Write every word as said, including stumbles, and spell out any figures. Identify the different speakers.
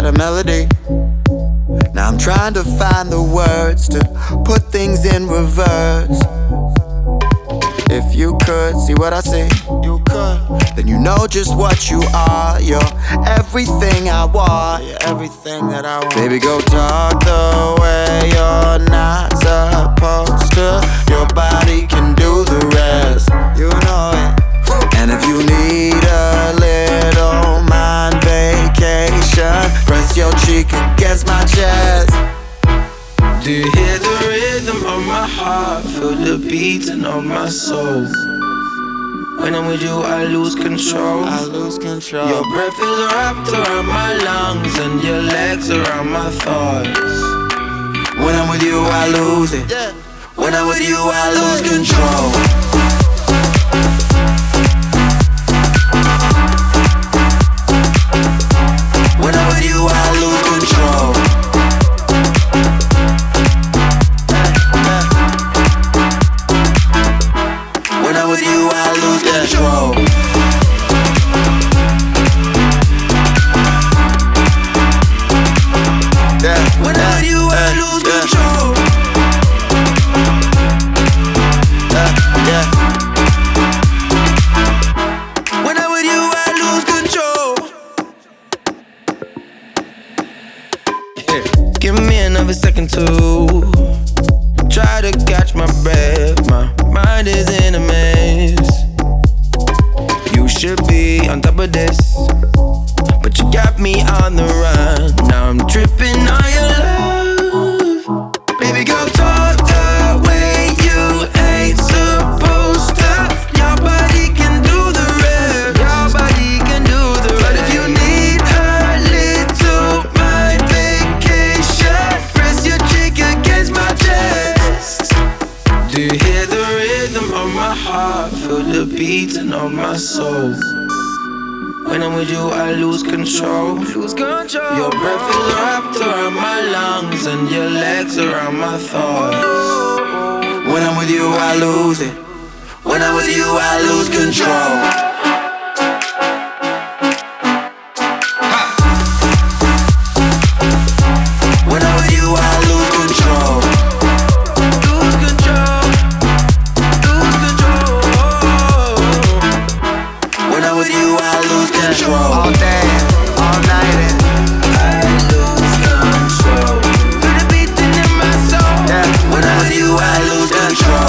Speaker 1: a melody. Now I'm trying to find the words to put things in reverse. If you could see what I see, you could, then you know just what you are. You're everything I want, you're everything that I want. Baby, go talk the way you're not supposed to. Your body can do the rest, you know it. And if you need a little mind vacation, press your cheek against my chest.
Speaker 2: Do you hear the rhythm of my heart? Feel the beating of my soul. When I'm with you, I lose control.
Speaker 1: I lose control.
Speaker 2: Your breath is wrapped around my lungs and your legs around my thighs.
Speaker 1: When I'm with you, I lose it. When I'm with you, I lose control. When I'm with you, I lose control. When I'm with you, I lose control. Yeah.
Speaker 2: When I'm with you, I lose control.
Speaker 1: Yeah, yeah.
Speaker 2: When I'm with you, I lose control. Yeah. Give me another second to try to catch my breath. My mind is in a mess. You should be on top of this, but you got me on the run. Now I'm tripping on your love. Baby girl, talk the way you ain't supposed to. Your body can do the rest. Your body can do the rest. But if you need a little mind vacation, press your cheek against my chest. Do you hear the rhythm of my heart? Feel the beating of my soul. When I'm with you, I lose control. Lose control. Your breath is wrapped around my lungs and your legs around my thighs.
Speaker 1: When I'm with you, I lose it. When I'm with you, I lose control. All day, all night, and
Speaker 2: I lose control. Feel the beating in my soul.
Speaker 1: yeah. When I'm with you, I lose control.